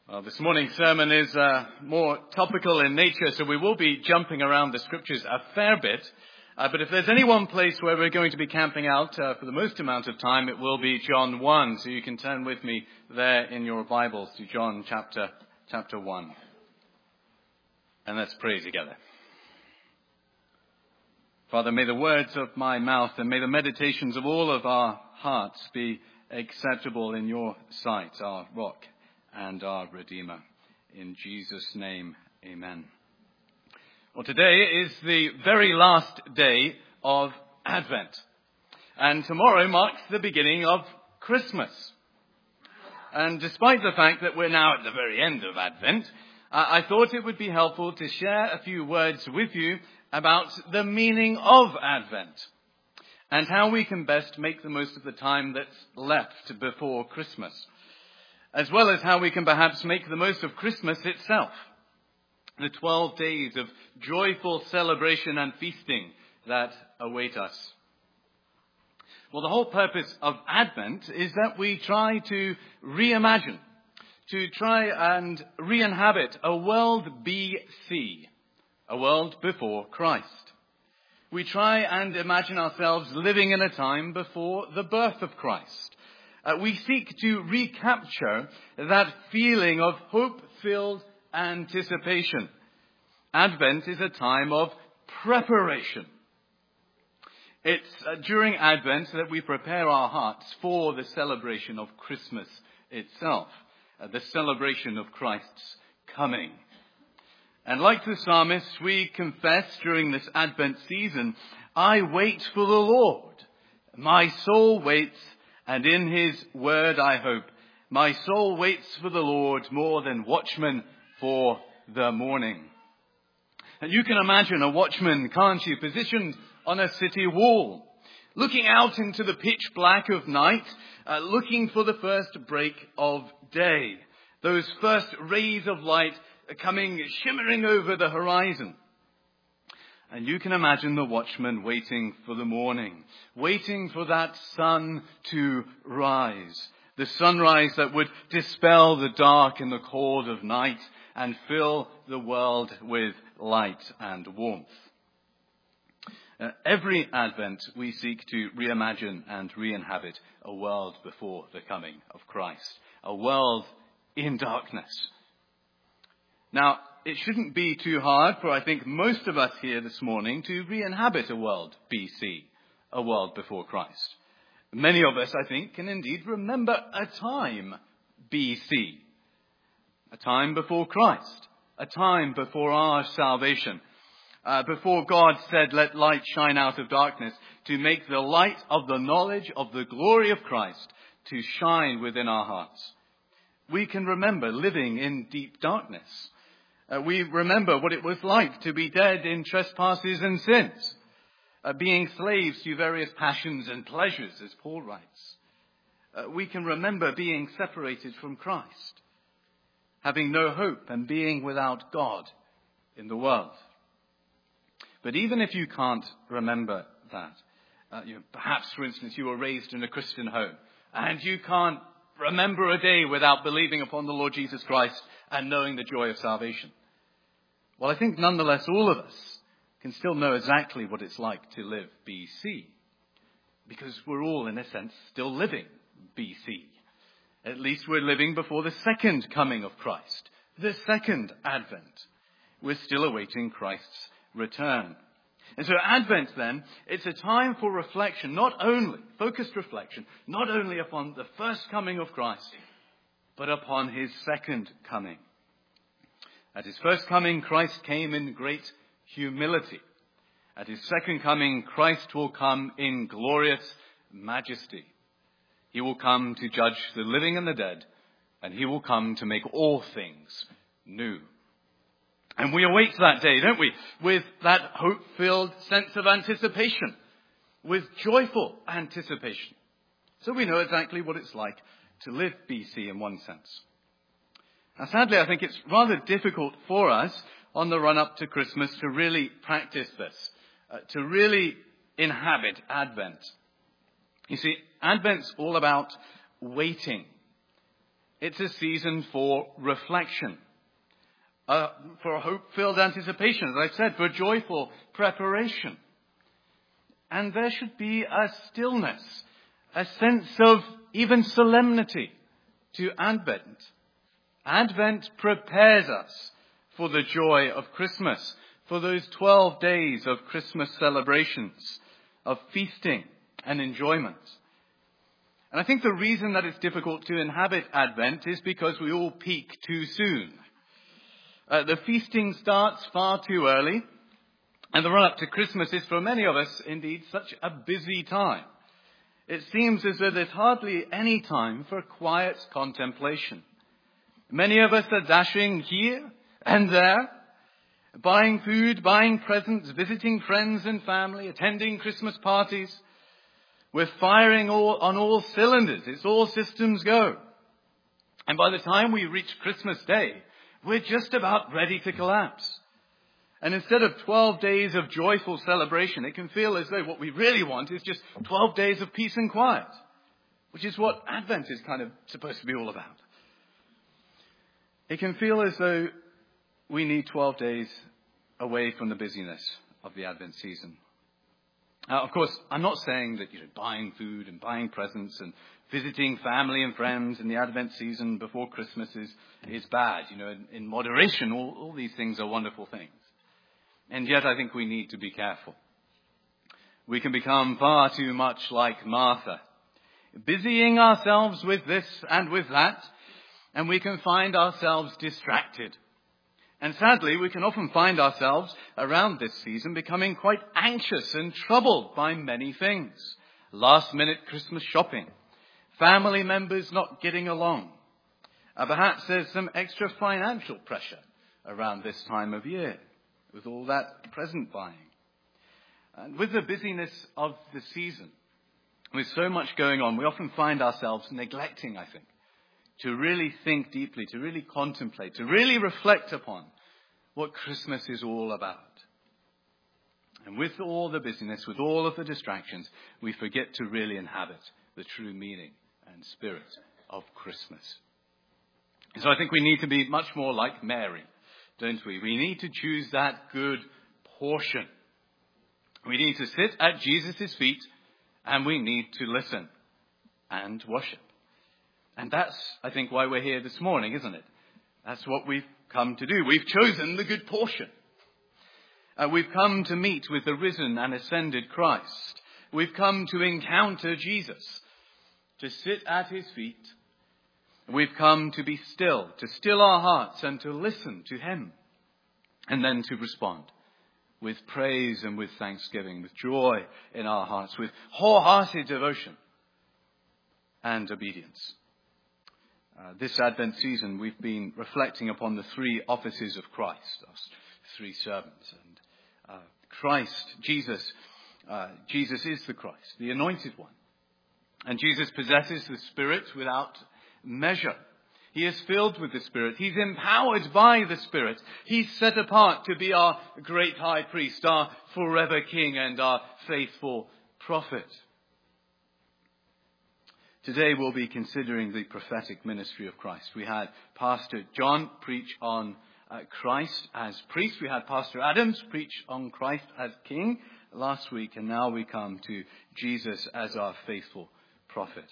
Well, this morning's sermon is more topical in nature, so we will be jumping around the scriptures a fair bit. But if there's any one place where we're going to be camping out for the most amount of time, it will be John 1. So you can turn with me there in your Bibles to John chapter 1. And let's pray together. Father, may the words of my mouth and may the meditations of all of our hearts be acceptable in your sight, our rock and our Redeemer. In Jesus' name, amen. Well, today is the very last day of Advent. And tomorrow marks the beginning of Christmas. And despite the fact that we're now at the very end of Advent, I thought it would be helpful to share a few words with you about the meaning of Advent and how we can best make the most of the time that's left before Christmas, as well as how we can perhaps make the most of Christmas itself, the 12 days of joyful celebration and feasting that await us. Well, the whole purpose of Advent is that we try to reimagine, to try and re-inhabit a world BC, a world before Christ. We try and imagine ourselves living in a time before the birth of Christ. We seek to recapture that feeling of hope-filled anticipation. Advent is a time of preparation. It's during Advent that we prepare our hearts for the celebration of Christmas itself, the celebration of Christ's coming. And like the psalmist, we confess during this Advent season, I wait for the Lord. My soul waits, and in his word I hope. My soul waits for the Lord more than watchmen for the morning. And you can imagine a watchman, can't you, positioned on a city wall, looking out into the pitch black of night, looking for the first break of day. Those first rays of light coming shimmering over the horizon. And you can imagine the watchman waiting for the morning, waiting for that sun to rise, the sunrise that would dispel the dark and the cold of night and fill the world with light and warmth. Every Advent we seek to reimagine and re-inhabit a world before the coming of Christ, a world in darkness. Now, it shouldn't be too hard for, I think, most of us here this morning to re-inhabit a world BC, a world before Christ. Many of us, I think, can indeed remember a time BC, a time before Christ, a time before our salvation, before God said, let light shine out of darkness, to make the light of the knowledge of the glory of Christ to shine within our hearts. We can remember living in deep darkness. We remember what it was like to be dead in trespasses and sins, being slaves to various passions and pleasures, as Paul writes. We can remember being separated from Christ, having no hope and being without God in the world. But even if you can't remember that, perhaps, for instance, you were raised in a Christian home and you can't remember a day without believing upon the Lord Jesus Christ and knowing the joy of salvation. Well, I think nonetheless all of us can still know exactly what it's like to live BC, because we're all, in a sense, still living BC. At least we're living before the second coming of Christ, the second Advent. We're still awaiting Christ's return. And so Advent, then, it's a time for reflection, focused reflection, not only upon the first coming of Christ, but upon his second coming. At his first coming, Christ came in great humility. At his second coming, Christ will come in glorious majesty. He will come to judge the living and the dead, and he will come to make all things new. And we await that day, don't we? With that hope-filled sense of anticipation, with joyful anticipation. So we know exactly what it's like to live BC in one sense. Now, sadly, I think it's rather difficult for us on the run-up to Christmas to really practice this, to really inhabit Advent. You see, Advent's all about waiting. It's a season for reflection, for a hope-filled anticipation, as I've said, for joyful preparation. And there should be a stillness, a sense of even solemnity to Advent. Advent prepares us for the joy of Christmas, for those 12 days of Christmas celebrations, of feasting and enjoyment. And I think the reason that it's difficult to inhabit Advent is because we all peak too soon. The feasting starts far too early, and the run-up to Christmas is for many of us indeed such a busy time. It seems as though there's hardly any time for quiet contemplation. Many of us are dashing here and there, buying food, buying presents, visiting friends and family, attending Christmas parties. We're firing on all cylinders. It's all systems go. And by the time we reach Christmas Day, we're just about ready to collapse. And instead of 12 days of joyful celebration, it can feel as though what we really want is just 12 days of peace and quiet, which is what Advent is kind of supposed to be all about. It can feel as though we need 12 days away from the busyness of the Advent season. Of course, I'm not saying that buying food and buying presents and visiting family and friends in the Advent season before Christmas is bad. In moderation, all these things are wonderful things. And yet I think we need to be careful. We can become far too much like Martha, busying ourselves with this and with that, and we can find ourselves distracted. And sadly, we can often find ourselves around this season becoming quite anxious and troubled by many things. Last-minute Christmas shopping, family members not getting along. Perhaps there's some extra financial pressure around this time of year with all that present buying. And with the busyness of the season, with so much going on, we often find ourselves neglecting, I think, to really think deeply, to really contemplate, to really reflect upon what Christmas is all about. And with all the busyness, with all of the distractions, we forget to really inhabit the true meaning and spirit of Christmas. So I think we need to be much more like Mary, don't we? We need to choose that good portion. We need to sit at Jesus' feet, and we need to listen and worship. And that's, I think, why we're here this morning, isn't it? That's what we've come to do. We've chosen the good portion. We've come to meet with the risen and ascended Christ. We've come to encounter Jesus, to sit at his feet. We've come to be still, to still our hearts and to listen to him. And then to respond with praise and with thanksgiving, with joy in our hearts, with wholehearted devotion and obedience. This Advent season, we've been reflecting upon the three offices of Christ, our three servants. And Christ, Jesus is the Christ, the anointed one. And Jesus possesses the Spirit without measure. He is filled with the Spirit. He's empowered by the Spirit. He's set apart to be our great high priest, our forever king, and our faithful prophet. Today we'll be considering the prophetic ministry of Christ. We had Pastor John preach on Christ as priest. We had Pastor Adams preach on Christ as king last week. And now we come to Jesus as our faithful prophet.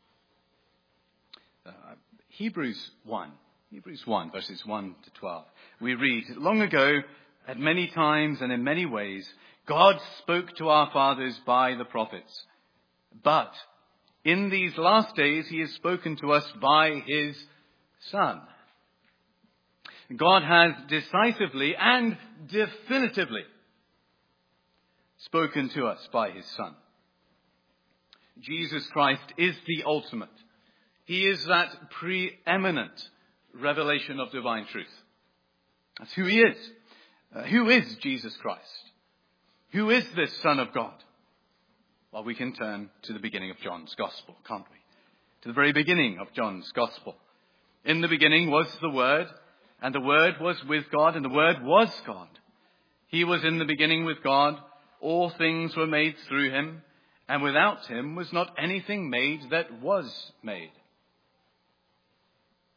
Hebrews 1, verses 1 to 12. We read, "Long ago, at many times and in many ways, God spoke to our fathers by the prophets. But in these last days, he has spoken to us by his Son. God has decisively and definitively spoken to us by his Son. Jesus Christ is the ultimate. He is that preeminent revelation of divine truth. That's who he is. Who is Jesus Christ? Who is this Son of God? Well, we can turn to the beginning of John's Gospel, can't we? To the very beginning of John's Gospel. In the beginning was the Word, and the Word was with God, and the Word was God. He was in the beginning with God. All things were made through him, and without him was not anything made that was made.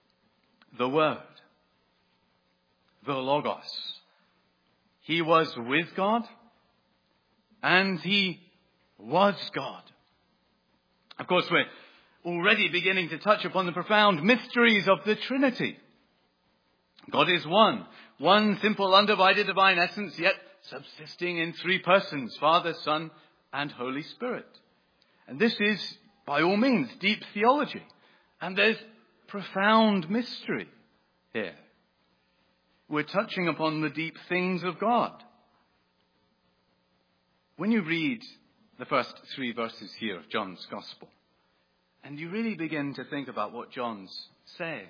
the Word, the Logos. He was with God, and he was God. Of course, we're already beginning to touch upon the profound mysteries of the Trinity. God is one simple, undivided divine essence, yet subsisting in three persons, Father, Son, and Holy Spirit. And this is, by all means, deep theology. And there's profound mystery here. We're touching upon the deep things of God. When you read the first 3 verses here of John's Gospel, and you really begin to think about what John's saying,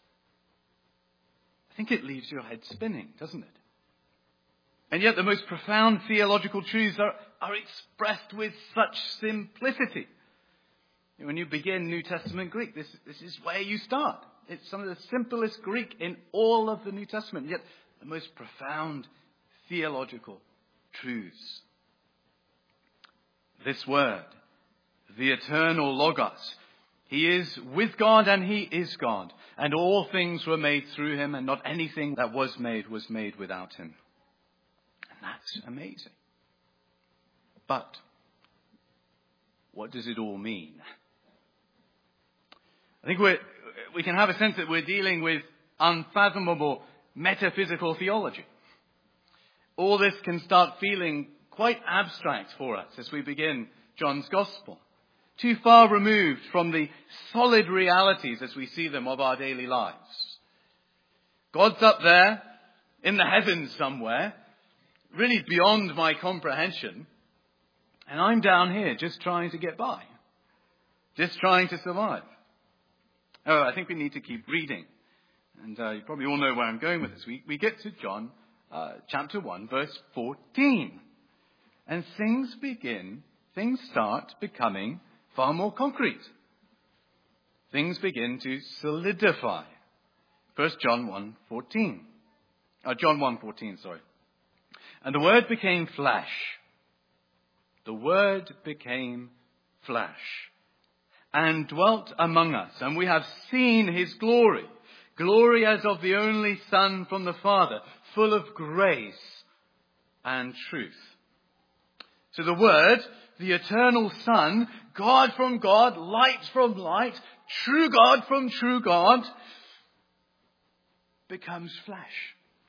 I think it leaves your head spinning, doesn't it? And yet the most profound theological truths are expressed with such simplicity. When you begin New Testament Greek, this is where you start. It's some of the simplest Greek in all of the New Testament, yet the most profound theological truths. This Word, the eternal Logos, he is with God and he is God. And all things were made through him, and not anything that was made without him. And that's amazing. But what does it all mean? I think we can have a sense that we're dealing with unfathomable metaphysical theology. All this can start feeling quite abstract for us as we begin John's Gospel. Too far removed from the solid realities as we see them of our daily lives. God's up there in the heavens somewhere, really beyond my comprehension. And I'm down here just trying to get by. Just trying to survive. Oh, I think we need to keep reading. And you probably all know where I'm going with this. We get to John chapter 1, verse 14. And things start becoming far more concrete. Things begin to solidify. 1 John 1:14. John 1:14, sorry. And the Word became flesh. The Word became flesh. And dwelt among us. And we have seen his glory. Glory as of the only Son from the Father, full of grace and truth. So the Word, the eternal Son, God from God, light from light, true God from true God, becomes flesh.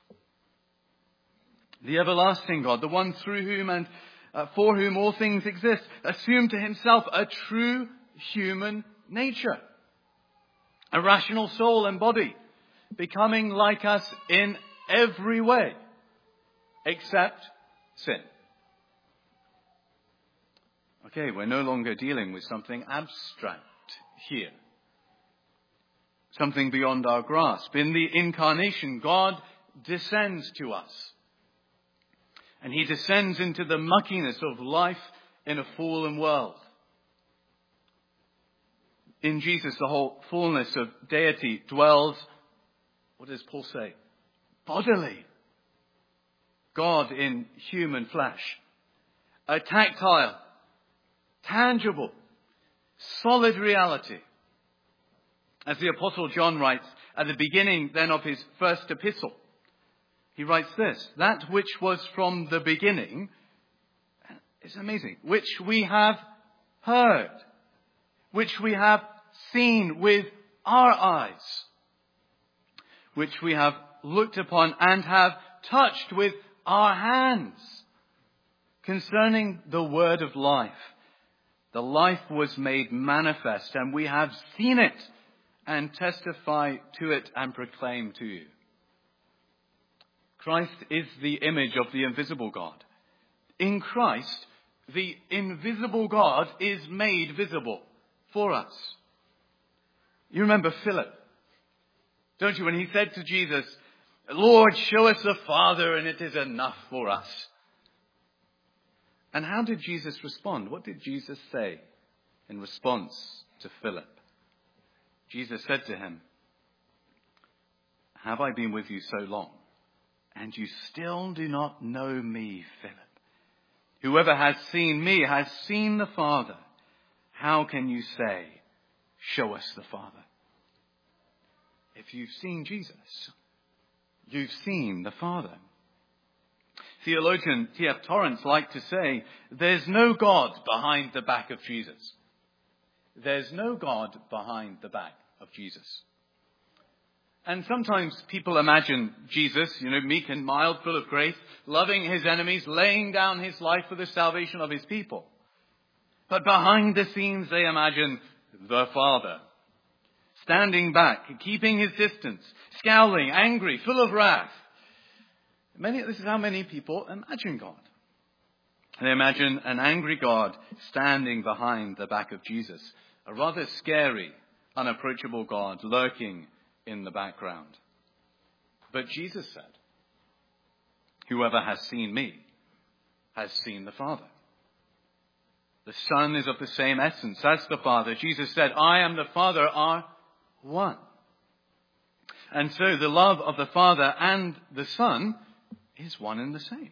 The everlasting God, the one through whom and for whom all things exist, assumed to himself a true human nature. A rational soul and body, becoming like us in every way, except sin. Okay, we're no longer dealing with something abstract here. Something beyond our grasp. In the incarnation, God descends to us. And he descends into the muckiness of life in a fallen world. In Jesus, the whole fullness of deity dwells, what does Paul say? Bodily. God in human flesh. A tactile, tangible, solid reality. As the Apostle John writes at the beginning then of his first epistle, he writes this: that which was from the beginning, it's amazing, which we have heard, which we have seen with our eyes, which we have looked upon and have touched with our hands, concerning the word of life. The life was made manifest, and we have seen it and testify to it and proclaim to you. Christ is the image of the invisible God. In Christ, the invisible God is made visible for us. You remember Philip, don't you, when he said to Jesus, Lord, show us the Father and it is enough for us. And how did Jesus respond? What did Jesus say in response to Philip? Jesus said to him, have I been with you so long, and you still do not know me, Philip? Whoever has seen me has seen the Father. How can you say, show us the Father? if you've seen Jesus, you've seen the Father. Theologian T.F. Torrance liked to say, there's no God behind the back of Jesus. There's no God behind the back of Jesus. And sometimes people imagine Jesus, meek and mild, full of grace, loving his enemies, laying down his life for the salvation of his people. But behind the scenes, they imagine the Father, standing back, keeping his distance, scowling, angry, full of wrath. This is how many people imagine God. They imagine an angry God standing behind the back of Jesus, a rather scary, unapproachable God lurking in the background. But Jesus said, whoever has seen me has seen the Father. The Son is of the same essence as the Father. Jesus said, I am the Father are one. And so the love of the Father and the Son is one and the same.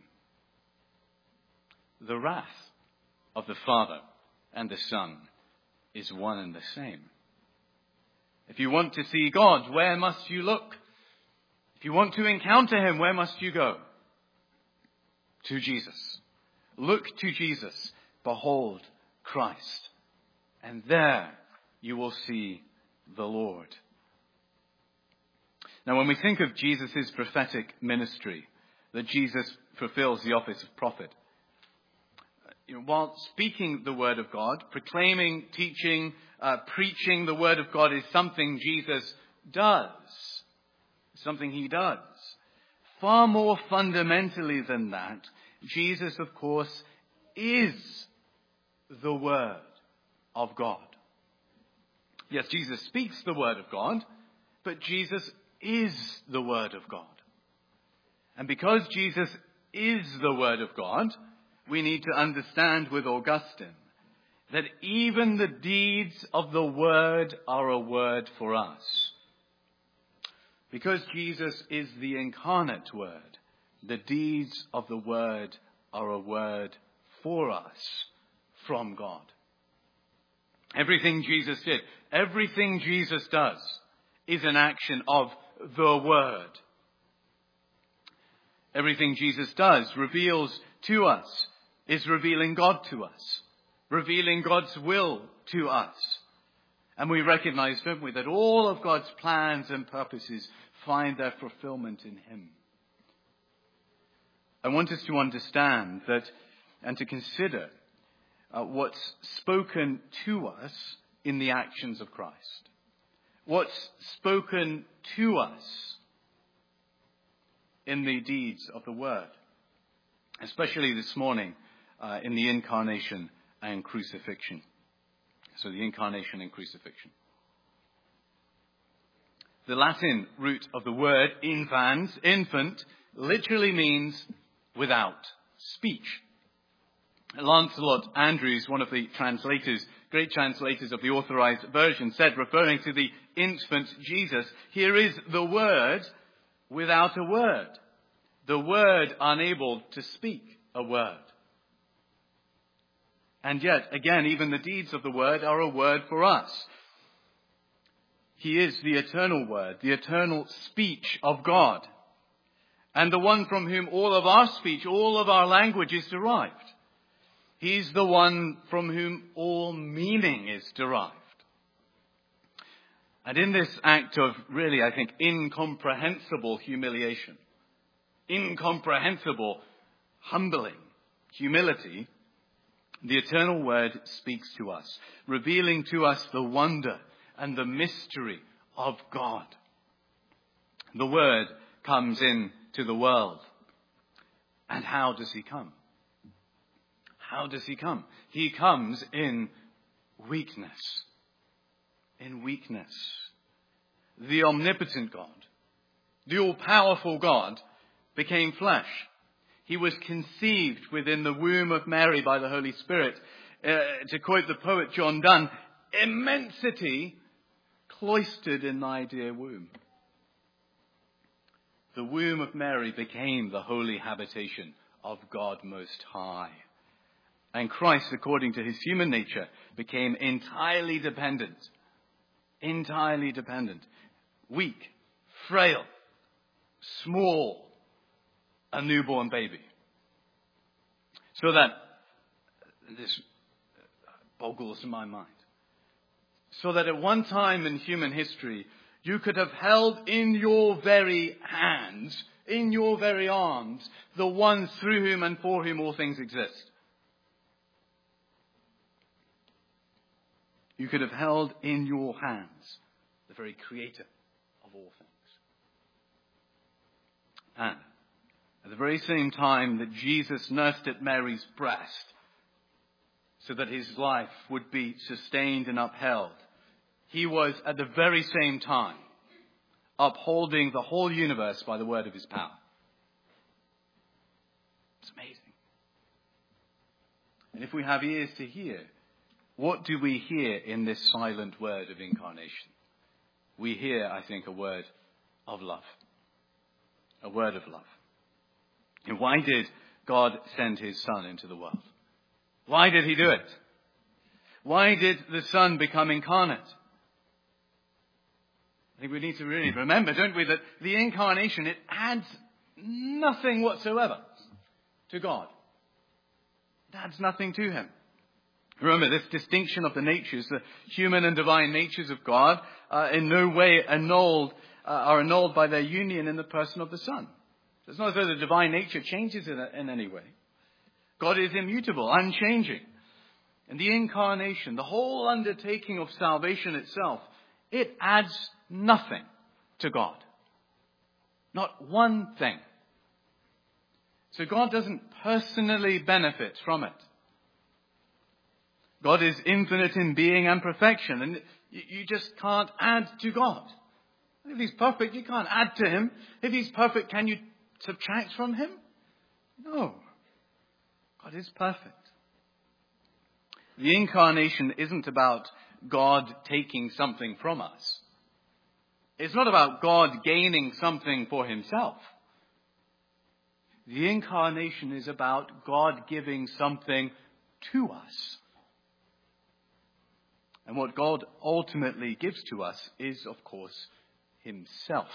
The wrath of the Father and the Son is one and the same. If you want to see God, where must you look? If you want to encounter him, where must you go? To Jesus. Look to Jesus. Behold Christ. And there you will see the Lord. Now, when we think of Jesus' prophetic ministry, that Jesus fulfills the office of prophet, while speaking the word of God, proclaiming, teaching, preaching the word of God is something Jesus does. Something he does. Far more fundamentally than that, Jesus, of course, is the word of God. Yes, Jesus speaks the word of God, but Jesus is the word of God. And because Jesus is the word of God, we need to understand with Augustine that even the deeds of the word are a word for us. Because Jesus is the incarnate word, the deeds of the word are a word for us from God. Everything Jesus did, everything Jesus does is an action of the word. Everything Jesus does reveals to us, is revealing God to us, revealing God's will to us. And we recognize, don't we, that all of God's plans and purposes find their fulfillment in him. I want us to understand that and to consider what's spoken to us in the actions of Christ. What's spoken to us in the deeds of the word. Especially this morning in the incarnation and crucifixion. So the incarnation and crucifixion. The Latin root of the word infant, literally means without speech. Lancelot Andrews, one of the great translators of the Authorized Version, said, referring to the infant Jesus, here is the word without a word. The word unable to speak a word. And yet, again, even the deeds of the word are a word for us. He is the eternal word, the eternal speech of God. And the one from whom all of our speech, all of our language is derived. He's the one from whom all meaning is derived. And in this act of really, I think, incomprehensible humiliation, incomprehensible humbling, humility, the eternal word speaks to us, revealing to us the wonder and the mystery of God. The word comes into the world. And how does he come? How does he come? He comes in weakness. In weakness. The omnipotent God, the all-powerful God, became flesh. He was conceived within the womb of Mary by the Holy Spirit. To quote the poet John Donne, immensity cloistered in thy dear womb. The womb of Mary became the holy habitation of God Most High. And Christ, according to his human nature, became entirely dependent, weak frail, small, a newborn baby. So that, this boggles my mind, so that at one time in human history, you could have held in your very hands, in your very arms, the one through whom and for whom all things exist. You could have held in your hands the very creator of all things. And at the very same time that Jesus nursed at Mary's breast so that his life would be sustained and upheld, he was at the very same time upholding the whole universe by the word of his power. It's amazing. And if we have ears to hear, what do we hear in this silent word of incarnation? We hear, I think, a word of love. A word of love. And why did God send his Son into the world? Why did he do it? Why did the Son become incarnate? I think we need to really remember, don't we, that the incarnation, it adds nothing whatsoever to God. It adds nothing to him. Remember, this distinction of the natures, the human and divine natures of God, in no way are annulled by their union in the person of the Son. It's not as though the divine nature changes in any way. God is immutable, unchanging. And the incarnation, the whole undertaking of salvation itself, it adds nothing to God. Not one thing. So God doesn't personally benefit from it. God is infinite in being and perfection, and you just can't add to God. If he's perfect, you can't add to him. If he's perfect, can you subtract from him? No. God is perfect. The incarnation isn't about God taking something from us. It's not about God gaining something for himself. The incarnation is about God giving something to us. And what God ultimately gives to us is, of course, himself.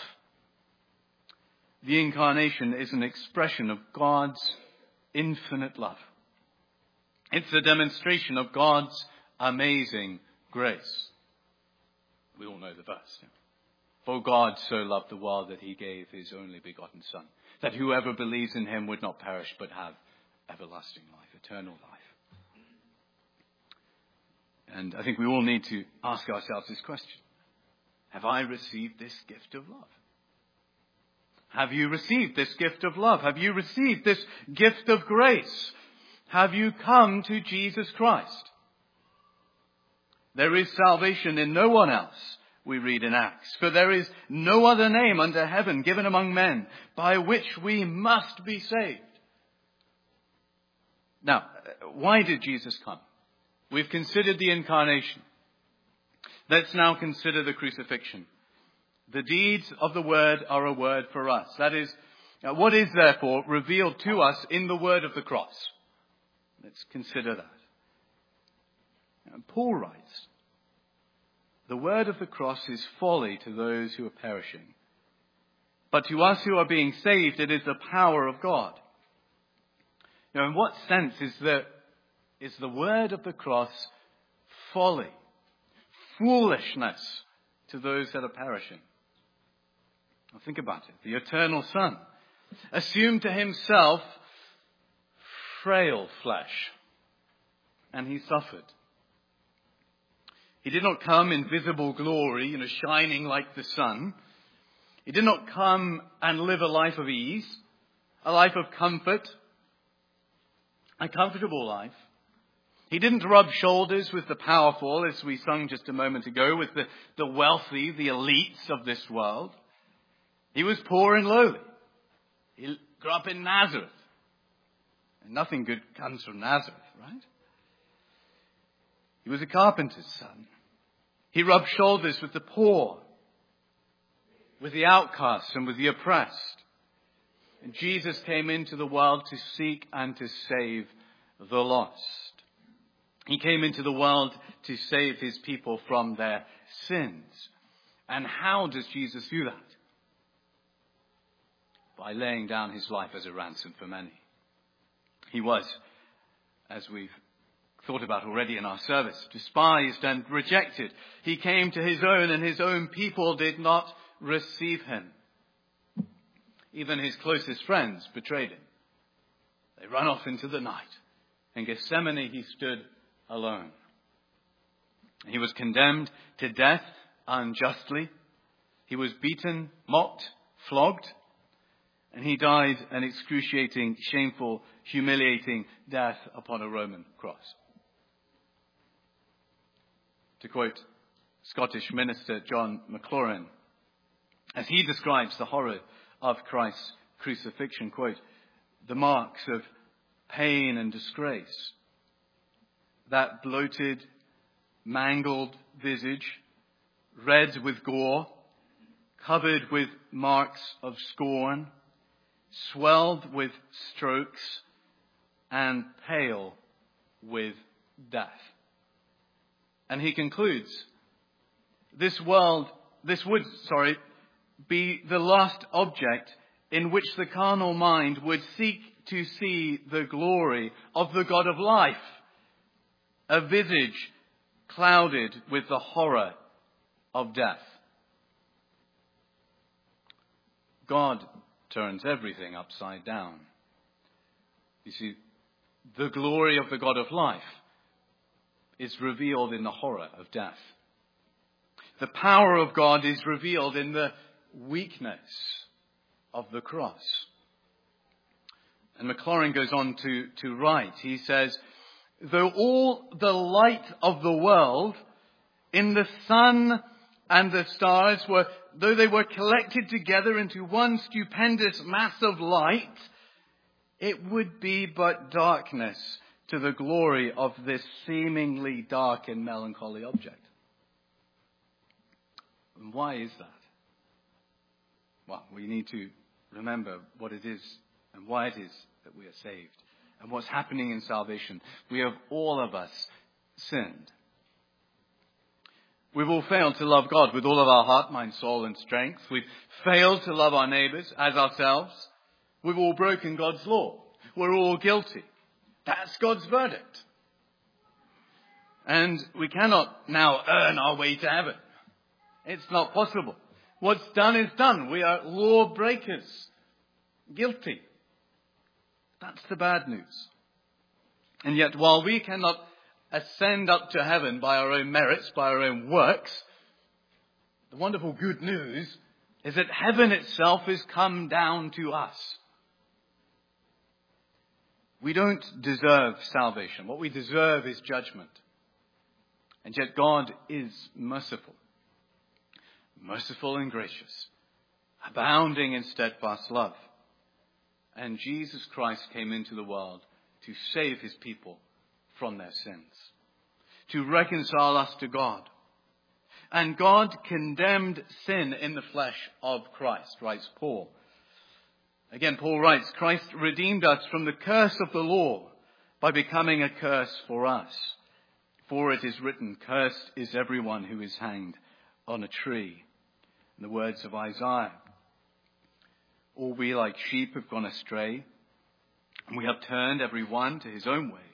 The incarnation is an expression of God's infinite love. It's a demonstration of God's amazing grace. We all know the verse. For God so loved the world that he gave his only begotten Son, that whoever believes in him would not perish but have everlasting life, eternal life. And I think we all need to ask ourselves this question. Have I received this gift of love? Have you received this gift of love? Have you received this gift of grace? Have you come to Jesus Christ? There is salvation in no one else, we read in Acts. For there is no other name under heaven given among men by which we must be saved. Now, why did Jesus come? We've considered the incarnation. Let's now consider the crucifixion. The deeds of the word are a word for us. That is, what is therefore revealed to us in the word of the cross? Let's consider that. Paul writes, the word of the cross is folly to those who are perishing. But to us who are being saved, it is the power of God. Now, in what sense is the word of the cross folly, foolishness to those that are perishing? Now think about it. The eternal Son assumed to himself frail flesh, and he suffered. He did not come in visible glory, shining like the sun. He did not come and live a life of ease, a life of comfort, a comfortable life. He didn't rub shoulders with the powerful, as we sung just a moment ago, with the wealthy, the elites of this world. He was poor and lowly. He grew up in Nazareth. And nothing good comes from Nazareth, right? He was a carpenter's son. He rubbed shoulders with the poor, with the outcasts and with the oppressed. And Jesus came into the world to seek and to save the lost. He came into the world to save his people from their sins. And how does Jesus do that? by laying down his life as a ransom for many. He was, as we've thought about already in our service, despised and rejected. He came to his own, and his own people did not receive him. Even his closest friends betrayed him. They ran off into the night. In Gethsemane he stood alone. He was condemned to death unjustly. He was beaten, mocked, flogged, and he died an excruciating, shameful, humiliating death upon a Roman cross. To quote Scottish minister John Maclaurin, as he describes the horror of Christ's crucifixion, quote, "The marks of pain and disgrace, that bloated, mangled visage, red with gore, covered with marks of scorn, swelled with strokes, and pale with death." And he concludes, this would be the last object in which the carnal mind would seek to see the glory of the God of life, a visage clouded with the horror of death. God turns everything upside down. You see, the glory of the God of life is revealed in the horror of death. The power of God is revealed in the weakness of the cross. And Maclaurin goes on to write, he says, "Though all the light of the world in the sun and the stars though they were collected together into one stupendous mass of light, it would be but darkness to the glory of this seemingly dark and melancholy object." And why is that? Well, we need to remember what it is and why it is that we are saved and what's happening in salvation. We have, all of us, sinned. We've all failed to love God with all of our heart, mind, soul, and strength. We've failed to love our neighbours as ourselves. We've all broken God's law. We're all guilty. That's God's verdict. And we cannot now earn our way to heaven. It's not possible. What's done is done. We are law breakers. Guilty. That's the bad news. And yet, while we cannot ascend up to heaven by our own merits, by our own works, the wonderful good news is that heaven itself has come down to us. We don't deserve salvation. What we deserve is judgment. And yet God is merciful. Merciful and gracious. Abounding in steadfast love. And Jesus Christ came into the world to save his people from their sins. To reconcile us to God. And God condemned sin in the flesh of Christ, writes Paul. Again, Paul writes, "Christ redeemed us from the curse of the law by becoming a curse for us. For it is written, 'Cursed is everyone who is hanged on a tree.'" In the words of Isaiah, "All we like sheep have gone astray, and we have turned every one to his own way.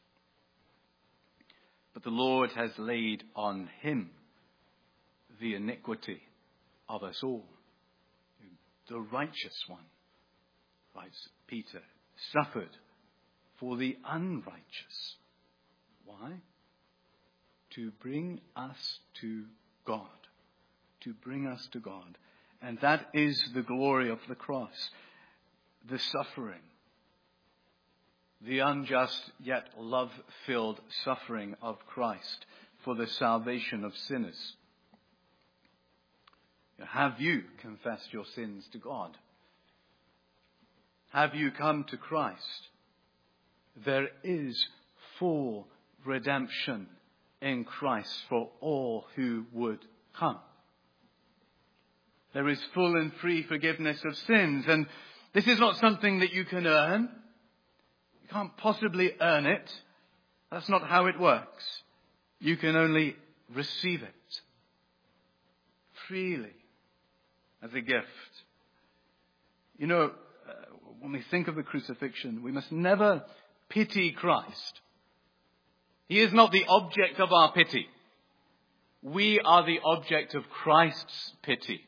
But the Lord has laid on him the iniquity of us all." The righteous one, writes Peter, suffered for the unrighteous. Why? To bring us to God. To bring us to God. And that is the glory of the cross. The suffering. The unjust yet love-filled suffering of Christ for the salvation of sinners. Have you confessed your sins to God? Have you come to Christ? There is full redemption in Christ for all who would come. There is full and free forgiveness of sins. And this is not something that you can earn. You can't possibly earn it. That's not how it works. You can only receive it freely as a gift. You know, when we think of the crucifixion, we must never pity Christ. He is not the object of our pity. We are the object of Christ's pity.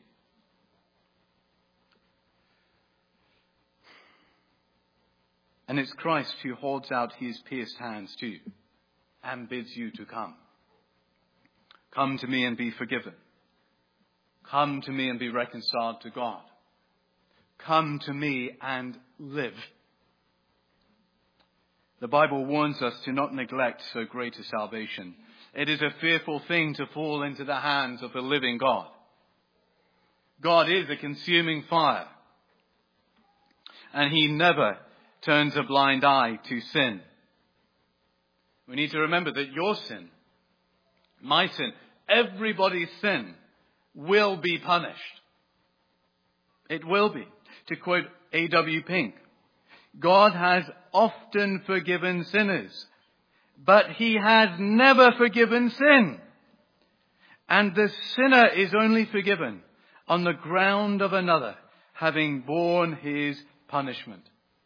And it's Christ who holds out his pierced hands to you and bids you to come. Come to me and be forgiven. Come to me and be reconciled to God. Come to me and live. The Bible warns us to not neglect so great a salvation. It is a fearful thing to fall into the hands of the living God. God is a consuming fire. And he never turns a blind eye to sin. We need to remember that your sin, my sin, everybody's sin will be punished. It will be. To quote A.W. Pink, God has often forgiven sinners, but he has never forgiven sin. And the sinner is only forgiven on the ground of another having borne his punishment.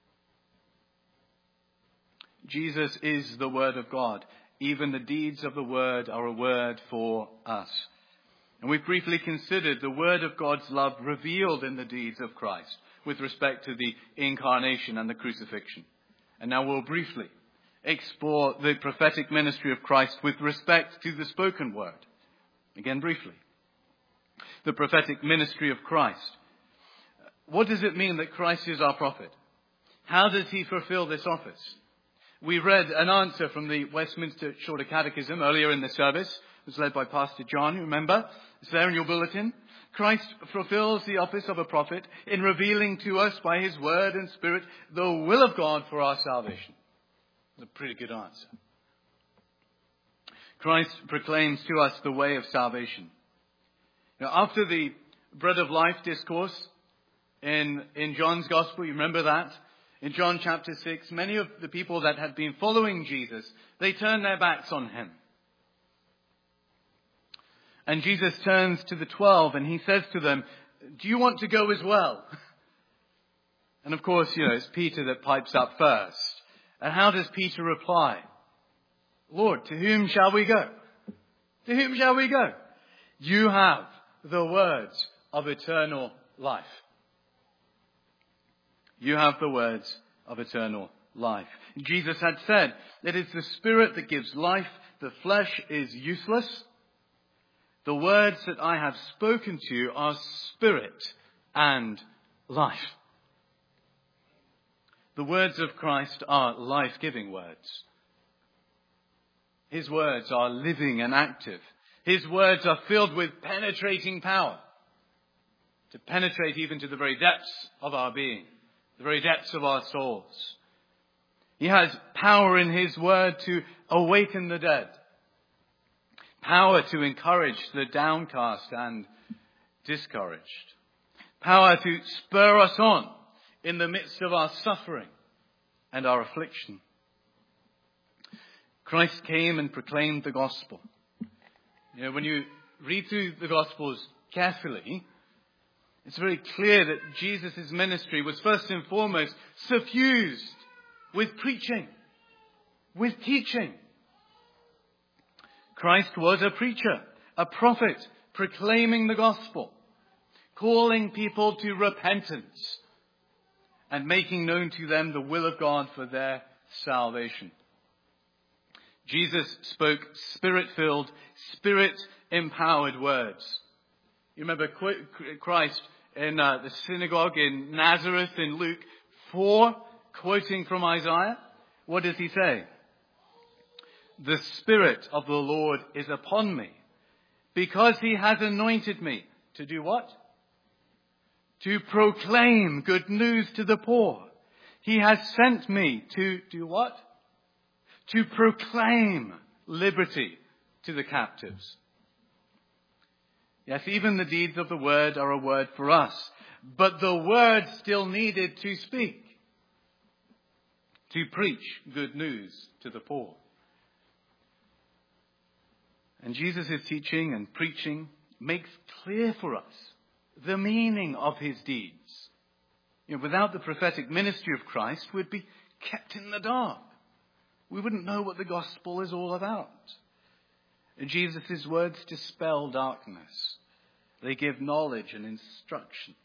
Jesus is the Word of God. Even the deeds of the Word are a word for us. And we've briefly considered the Word of God's love revealed in the deeds of Christ with respect to the incarnation and the crucifixion. And now we'll briefly explore the prophetic ministry of Christ with respect to the spoken word. Again, briefly. The prophetic ministry of Christ. What does it mean that Christ is our prophet? How does he fulfill this office? We read an answer from the Westminster Shorter Catechism earlier in the service. It was led by Pastor John, you remember? It's there in your bulletin. Christ fulfills the office of a prophet in revealing to us by his word and spirit the will of God for our salvation. It's a pretty good answer. Christ proclaims to us the way of salvation. Now, after the bread of life discourse in John's gospel, you remember that? In John chapter 6, many of the people that had been following Jesus, they turned their backs on him. And Jesus turns to the 12 and he says to them, do you want to go as well? And of course, it's Peter that pipes up first. And how does Peter reply? Lord, to whom shall we go? To whom shall we go? You have the words of eternal life. You have the words of eternal life. Jesus had said that it's the Spirit that gives life. The flesh is useless. The words that I have spoken to you are spirit and life. The words of Christ are life-giving words. His words are living and active. His words are filled with penetrating power. To penetrate even to the very depths of our being, the very depths of our souls. He has power in his word to awaken the dead. Power to encourage the downcast and discouraged. Power to spur us on in the midst of our suffering and our affliction. Christ came and proclaimed the gospel. When you read through the Gospels carefully, it's very clear that Jesus' ministry was first and foremost suffused with preaching, with teaching. Christ was a preacher, a prophet, proclaiming the gospel, calling people to repentance, and making known to them the will of God for their salvation. Jesus spoke Spirit-filled, Spirit-empowered words. You remember Christ in the synagogue in Nazareth in Luke 4, quoting from Isaiah? What does he say? The Spirit of the Lord is upon me, because he has anointed me to do what? To proclaim good news to the poor. He has sent me to do what? To proclaim liberty to the captives. Yes, even the deeds of the word are a word for us, but the word still needed to speak, to preach good news to the poor. And Jesus' teaching and preaching makes clear for us the meaning of his deeds. Without the prophetic ministry of Christ, we'd be kept in the dark. We wouldn't know what the gospel is all about. Jesus' words dispel darkness. They give knowledge and instruction.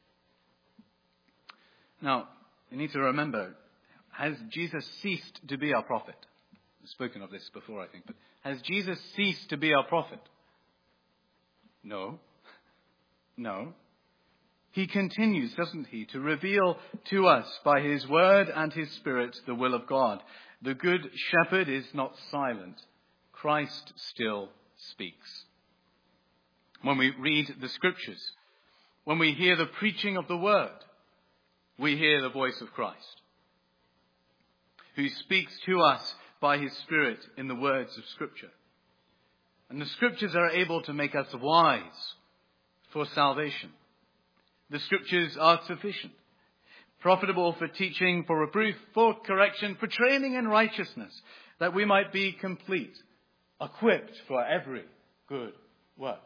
Now, you need to remember, has Jesus ceased to be our prophet? I've spoken of this before, I think, but has Jesus ceased to be our prophet? No. No. He continues, doesn't he, to reveal to us by his word and his spirit the will of God. The good shepherd is not silent. Christ still speaks. When we read the scriptures, when we hear the preaching of the word, we hear the voice of Christ, who speaks to us by his Spirit in the words of Scripture. And the Scriptures are able to make us wise for salvation. The Scriptures are sufficient, profitable for teaching, for reproof, for correction, for training in righteousness, that we might be complete, equipped for every good work.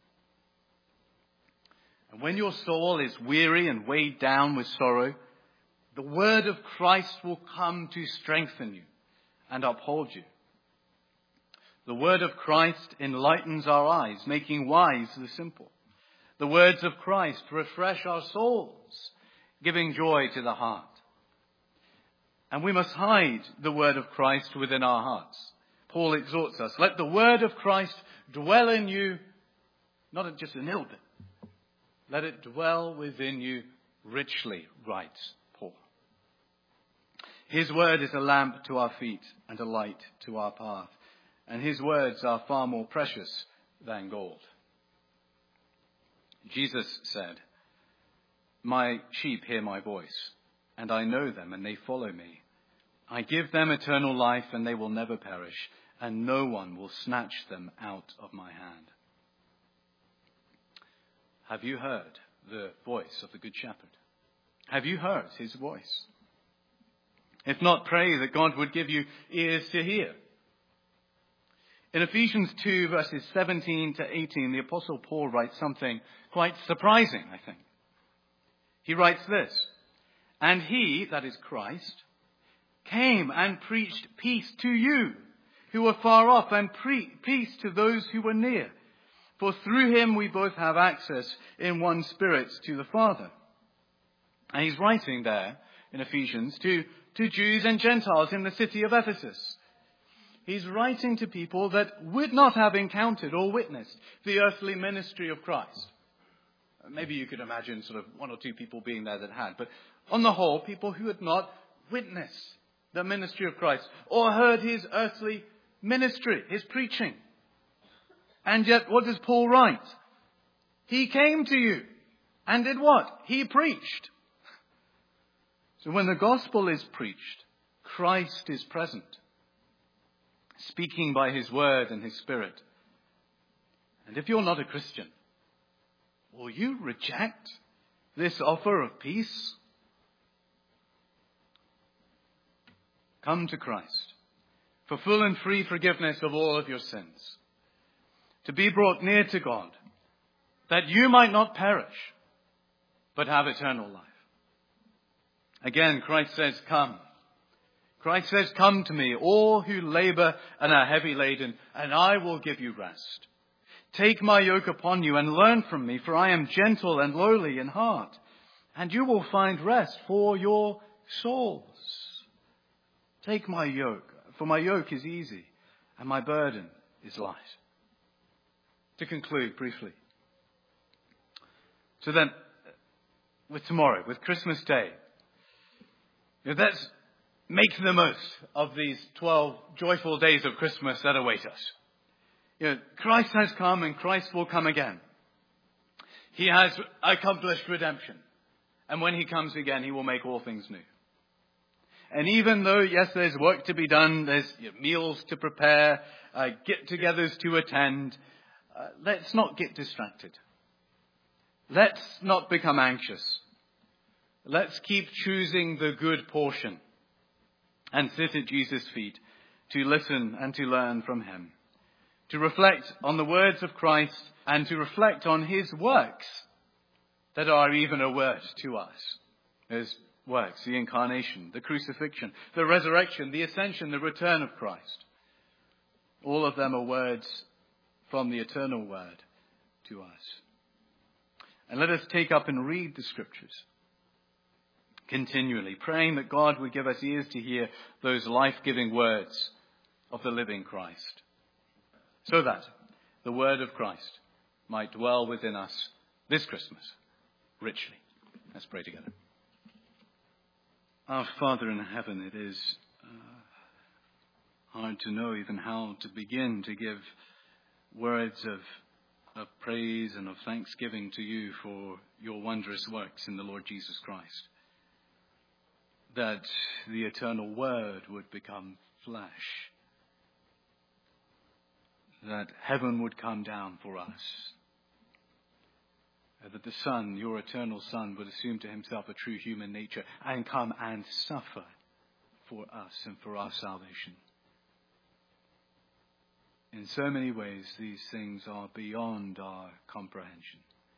And when your soul is weary and weighed down with sorrow, the word of Christ will come to strengthen you and uphold you. The word of Christ enlightens our eyes, making wise the simple. The words of Christ refresh our souls, giving joy to the heart. And we must hide the word of Christ within our hearts. Paul exhorts us, let the word of Christ dwell in you, not just a little bit. Let it dwell within you richly, writes Paul. His word is a lamp to our feet and a light to our path. And his words are far more precious than gold. Jesus said, my sheep hear my voice, and I know them, and they follow me. I give them eternal life, and they will never perish, and no one will snatch them out of my hand. Have you heard the voice of the Good Shepherd? Have you heard his voice? If not, pray that God would give you ears to hear. In Ephesians 2, verses 17 to 18, the Apostle Paul writes something quite surprising, I think. He writes this, and he, that is Christ, came and preached peace to you who were far off, and peace to those who were near. For through him we both have access in one Spirit to the Father. And he's writing there in Ephesians to Jews and Gentiles in the city of Ephesus. He's writing to people that would not have encountered or witnessed the earthly ministry of Christ. Maybe you could imagine sort of one or two people being there that had. But on the whole, people who had not witnessed the ministry of Christ or heard his earthly ministry, his preaching. And yet, what does Paul write? He came to you and did what? He preached. So when the gospel is preached, Christ is present, speaking by his word and his Spirit. And if you're not a Christian, will you reject this offer of peace? Come to Christ for full and free forgiveness of all of your sins, to be brought near to God, that you might not perish, but have eternal life. Again, Christ says, come. Christ says, come to me, all who labor and are heavy laden, and I will give you rest. Take my yoke upon you and learn from me, for I am gentle and lowly in heart, and you will find rest for your souls. Take my yoke, for my yoke is easy, and my burden is light. To conclude briefly. So then, with tomorrow, with Christmas Day, let's make the most of these 12 joyful days of Christmas that await us. Christ has come and Christ will come again. He has accomplished redemption. And when he comes again, he will make all things new. And even though, yes, there's work to be done, there's meals to prepare, get-togethers to attend, let's not get distracted. Let's not become anxious. Let's keep choosing the good portion and sit at Jesus' feet to listen and to learn from him, to reflect on the words of Christ and to reflect on his works that are even a word to us. His works, the incarnation, the crucifixion, the resurrection, the ascension, the return of Christ. All of them are words from the eternal word to us. And let us take up and read the scriptures continually, praying that God would give us ears to hear those life-giving words of the living Christ, so that the word of Christ might dwell within us this Christmas richly. Let's pray together. Our Father in heaven, it is hard to know even how to begin to give words of praise and of thanksgiving to you for your wondrous works in the Lord Jesus Christ. That the eternal word would become flesh. That heaven would come down for us. That the Son, your eternal Son, would assume to himself a true human nature and come and suffer for us and for our salvation. In so many ways, these things are beyond our comprehension.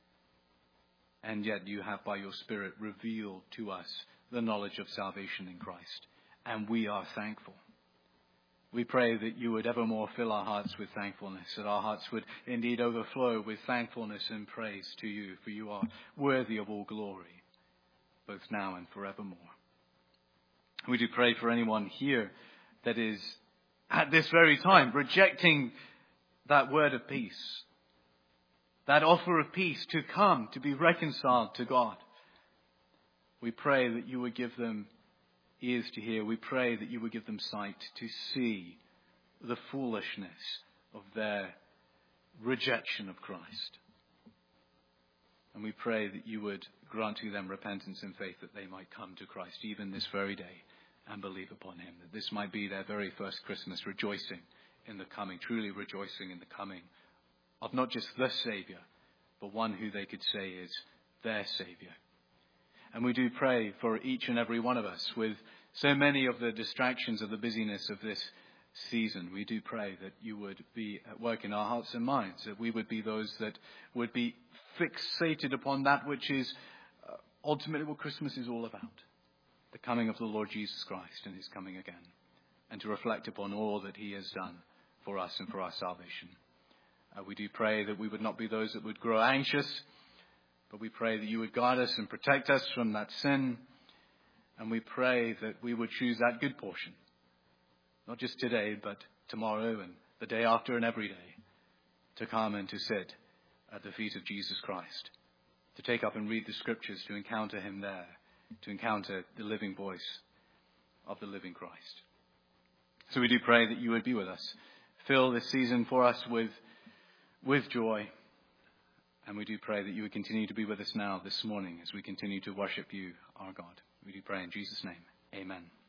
And yet you have, by your Spirit, revealed to us the knowledge of salvation in Christ. And we are thankful. We pray that you would evermore fill our hearts with thankfulness, that our hearts would indeed overflow with thankfulness and praise to you, for you are worthy of all glory, both now and forevermore. We do pray for anyone here that is at this very time rejecting that word of peace, that offer of peace to come, to be reconciled to God. We pray that you would give them ears to hear. We pray that you would give them sight to see the foolishness of their rejection of Christ. And we pray that you would grant to them repentance and faith, that they might come to Christ even this very day and believe upon him, that this might be their very first Christmas, rejoicing in the coming, truly rejoicing in the coming of not just the Saviour, but one who they could say is their Saviour. And we do pray for each and every one of us, with so many of the distractions of the busyness of this season. We do pray that you would be at work in our hearts and minds, that we would be those that would be fixated upon that which is ultimately what Christmas is all about. The coming of the Lord Jesus Christ and his coming again. And to reflect upon all that he has done for us and for our salvation. We do pray that we would not be those that would grow anxious, but we pray that you would guard us and protect us from that sin. And we pray that we would choose that good portion. Not just today, but tomorrow and the day after and every day. To come and to sit at the feet of Jesus Christ. To take up and read the scriptures, to encounter him there. To encounter the living voice of the living Christ. So we do pray that you would be with us. Fill this season for us with joy. And we do pray that you would continue to be with us now this morning as we continue to worship you, our God. We do pray in Jesus' name. Amen.